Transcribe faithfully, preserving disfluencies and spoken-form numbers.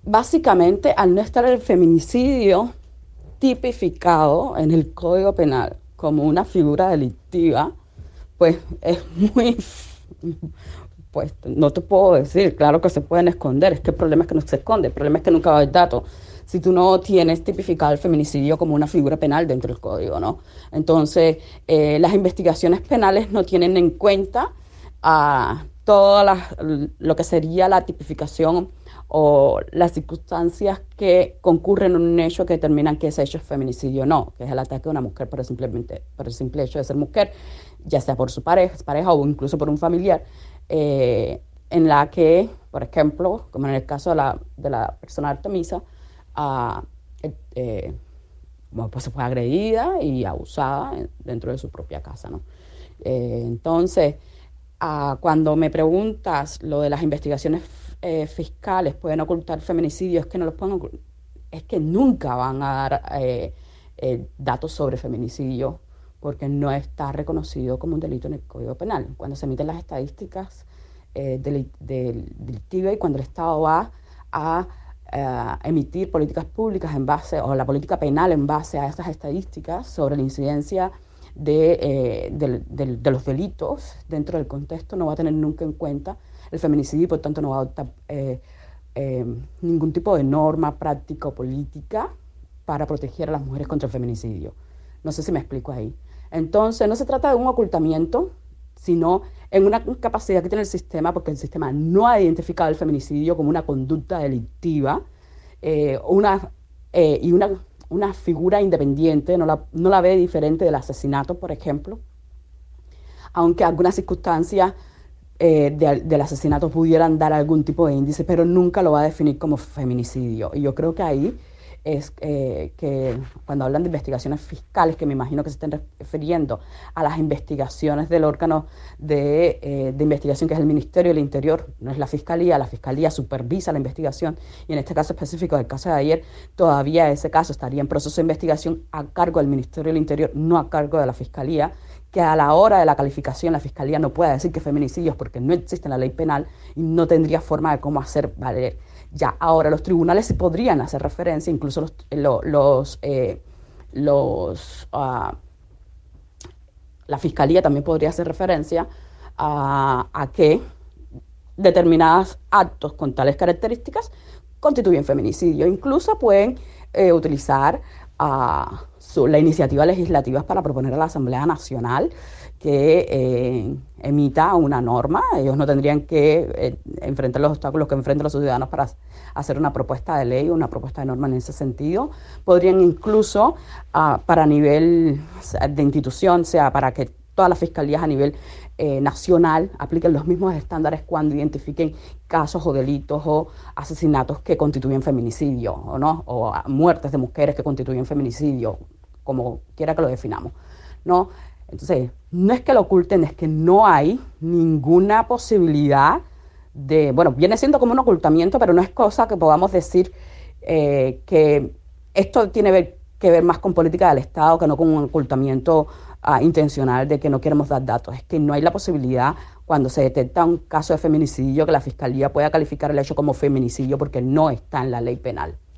básicamente, al no estar el feminicidio tipificado en el Código Penal como una figura delictiva, pues es muy, pues no te puedo decir, claro que se pueden esconder, es que el problema es que no se esconde, el problema es que nunca va a haber datos. Si tú no tienes tipificado el feminicidio como una figura penal dentro del código, ¿no? Entonces, eh, las investigaciones penales no tienen en cuenta a todo las, lo que sería la tipificación o las circunstancias que concurren en un hecho que determinan que ese hecho es feminicidio o no, que es el ataque a una mujer por el, simplemente, por el simple hecho de ser mujer, ya sea por su pareja, pareja o incluso por un familiar, eh, en la que, por ejemplo, como en el caso de la, de la persona Artemisa, uh, eh, bueno, pues fue agredida y abusada dentro de su propia casa, ¿no? Eh, entonces, uh, cuando me preguntas lo de las investigaciones eh, fiscales pueden ocultar feminicidios, es que no los pueden ocultar, es que nunca van a dar eh, eh, datos sobre feminicidio porque no está reconocido como un delito en el Código Penal. Cuando se emiten las estadísticas eh, del, del delictivo y cuando el Estado va a Uh, emitir políticas públicas en base, o la política penal en base a estas estadísticas sobre la incidencia de, eh, de, de, de los delitos dentro del contexto, no va a tener nunca en cuenta el feminicidio y por tanto no va a adoptar eh, eh, ningún tipo de norma práctica o política para proteger a las mujeres contra el feminicidio. No sé si me explico ahí. Entonces, no se trata de un ocultamiento, sino en una capacidad que tiene el sistema, porque el sistema no ha identificado el feminicidio como una conducta delictiva eh, una, eh, y una, una figura independiente, no la, no la ve diferente del asesinato, por ejemplo, aunque algunas circunstancias eh, de, del asesinato pudieran dar algún tipo de índice, pero nunca lo va a definir como feminicidio. Y yo creo que ahí es eh, que cuando hablan de investigaciones fiscales, que me imagino que se estén refiriendo a las investigaciones del órgano de, eh, de investigación que es el Ministerio del Interior, no es la Fiscalía, la Fiscalía supervisa la investigación y en este caso específico del caso de ayer, todavía ese caso estaría en proceso de investigación a cargo del Ministerio del Interior, no a cargo de la Fiscalía, que a la hora de la calificación la Fiscalía no puede decir que feminicidios porque no existe en la ley penal y no tendría forma de cómo hacer valer. Ya, ahora los tribunales sí podrían hacer referencia, incluso los, los, los, eh, los uh, la Fiscalía también podría hacer referencia a, a que determinados actos con tales características constituyen feminicidio. Incluso pueden eh, utilizar uh, su, la iniciativa legislativa para proponer a la Asamblea Nacional que eh, emita una norma. Ellos no tendrían que eh, enfrentar los obstáculos que enfrentan los ciudadanos para hacer una propuesta de ley o una propuesta de norma en ese sentido. Podrían incluso, uh, para nivel de institución, o sea, para que todas las fiscalías a nivel eh, nacional apliquen los mismos estándares cuando identifiquen casos o delitos o asesinatos que constituyen feminicidio, o no, o muertes de mujeres que constituyen feminicidio, como quiera que lo definamos, ¿no? Entonces, no es que lo oculten, es que no hay ninguna posibilidad de, bueno, viene siendo como un ocultamiento, pero no es cosa que podamos decir eh, que esto tiene ver, que ver más con política del Estado que no con un ocultamiento uh, intencional de que no queremos dar datos. Es que no hay la posibilidad, cuando se detecta un caso de feminicidio, que la Fiscalía pueda calificar el hecho como feminicidio porque no está en la ley penal.